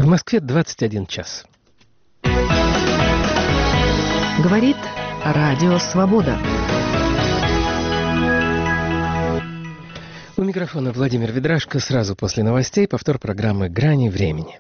Москве 21 час. Говорит Радио Свобода. У микрофона Владимир Ведрашко. Сразу после новостей повтор программы «Грани времени».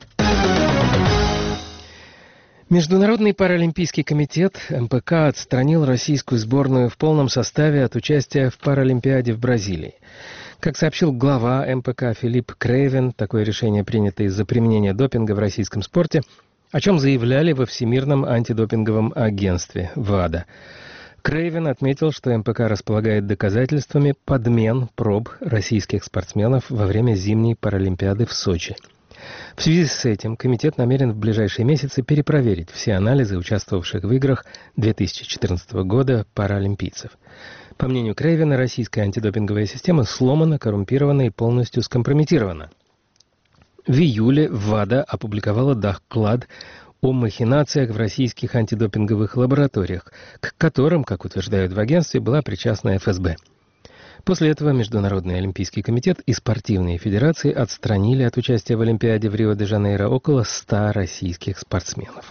Международный паралимпийский комитет МПК отстранил российскую сборную в полном составе от участия в Паралимпиаде в Бразилии. Как сообщил глава МПК Филипп Крейвен, такое решение принято из-за применения допинга в российском спорте, о чем заявляли во Всемирном антидопинговом агентстве ВАДА. Крейвен отметил, что МПК располагает доказательствами подмен проб российских спортсменов во время зимней Паралимпиады в Сочи. В связи с этим комитет намерен в ближайшие месяцы перепроверить все анализы участвовавших в играх 2014 года паралимпийцев. По мнению Крейвена, российская антидопинговая система сломана, коррумпирована и полностью скомпрометирована. В июле ВАДА опубликовала доклад о махинациях в российских антидопинговых лабораториях, к которым, как утверждают в агентстве, была причастна ФСБ. После этого Международный олимпийский комитет и спортивные федерации отстранили от участия в Олимпиаде в Рио-де-Жанейро около 100 российских спортсменов.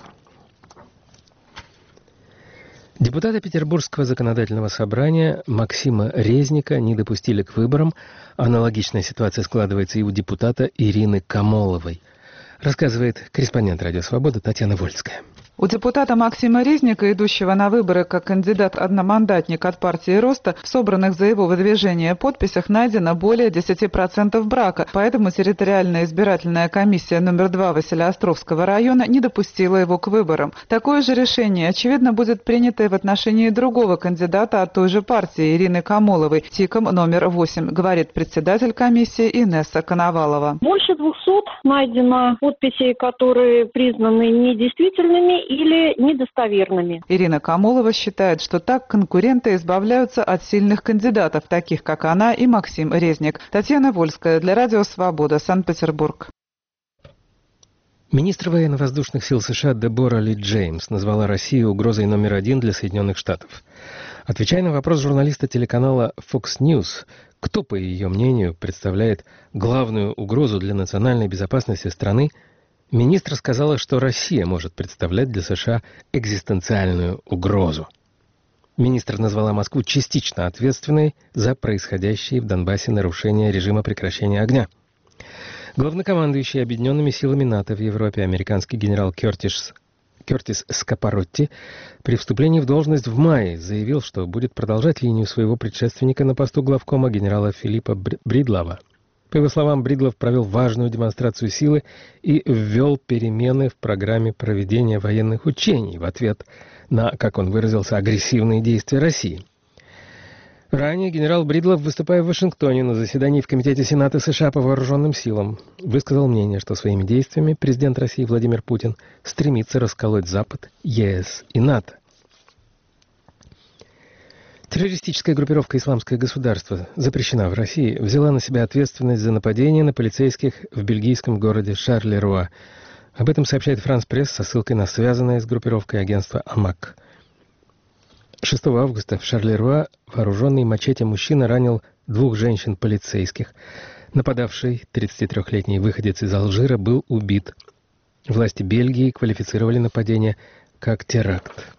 Депутата Петербургского законодательного собрания Максима Резника не допустили к выборам. Аналогичная ситуация складывается и у депутата Ирины Камоловой. Рассказывает корреспондент «Радио Свобода» Татьяна Вольская. У депутата Максима Резника, идущего на выборы как кандидат-одномандатник от партии «Роста», в собранных за его выдвижение подписях найдено более 10% брака, поэтому территориальная избирательная комиссия номер 2 Василеостровского района не допустила его к выборам. Такое же решение, очевидно, будет принято и в отношении другого кандидата от той же партии Ирины Камоловой, ТИКом номер 8, говорит председатель комиссии Инесса Коновалова. Больше 200 найдено подписей, которые признаны недействительными или недостоверными. Ирина Камолова считает, что так конкуренты избавляются от сильных кандидатов, таких как она и Максим Резник. Татьяна Вольская для Радио Свобода, Санкт-Петербург. Министр военно-воздушных сил США Дебора Ли Джеймс назвала Россию угрозой номер 1 для Соединенных Штатов. Отвечая на вопрос журналиста телеканала Fox News, кто, по ее мнению, представляет главную угрозу для национальной безопасности страны, министр сказала, что Россия может представлять для США экзистенциальную угрозу. Министр назвала Москву частично ответственной за происходящие в Донбассе нарушения режима прекращения огня. Главнокомандующий Объединенными силами НАТО в Европе американский генерал Кертис Скапаротти при вступлении в должность в мае заявил, что будет продолжать линию своего предшественника на посту главкома генерала Филиппа Бридлова. По его словам, Бридлов провел важную демонстрацию силы и ввел перемены в программе проведения военных учений в ответ на, как он выразился, агрессивные действия России. Ранее генерал Бридлов, выступая в Вашингтоне на заседании в Комитете Сената США по вооруженным силам, высказал мнение, что своими действиями президент России Владимир Путин стремится расколоть Запад, ЕС и НАТО. Террористическая группировка «Исламское государство» запрещена в России, взяла на себя ответственность за нападение на полицейских в бельгийском городе Шарлеруа. Об этом сообщает Франс Пресс со ссылкой на связанное с группировкой агентство АМАК. 6 августа в Шарлеруа вооруженный мачете мужчина ранил 2 женщин-полицейских. Нападавший, 33-летний выходец из Алжира, был убит. Власти Бельгии квалифицировали нападение как теракт.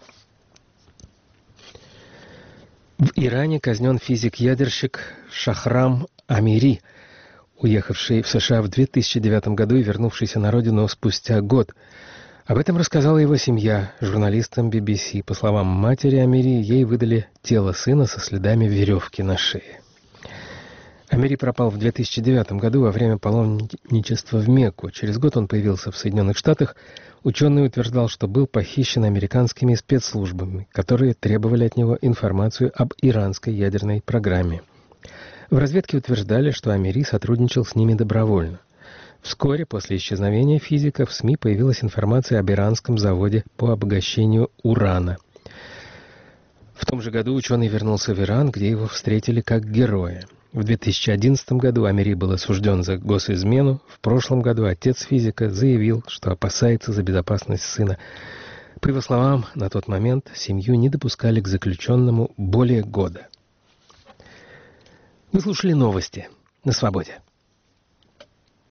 В Иране казнен физик-ядерщик Шахрам Амири, уехавший в США в 2009 году и вернувшийся на родину спустя год. Об этом рассказала его семья журналистам BBC. По словам матери Амири, ей выдали тело сына со следами веревки на шее. Амири пропал в 2009 году во время паломничества в Мекку. Через год он появился в Соединенных Штатах. Ученый утверждал, что был похищен американскими спецслужбами, которые требовали от него информацию об иранской ядерной программе. В разведке утверждали, что Амири сотрудничал с ними добровольно. Вскоре после исчезновения физика в СМИ появилась информация об иранском заводе по обогащению урана. В том же году ученый вернулся в Иран, где его встретили как героя. В 2011 году Амири был осужден за госизмену. В прошлом году отец физика заявил, что опасается за безопасность сына. По его словам, на тот момент семью не допускали к заключенному более года. Вы слушали новости на Свободе.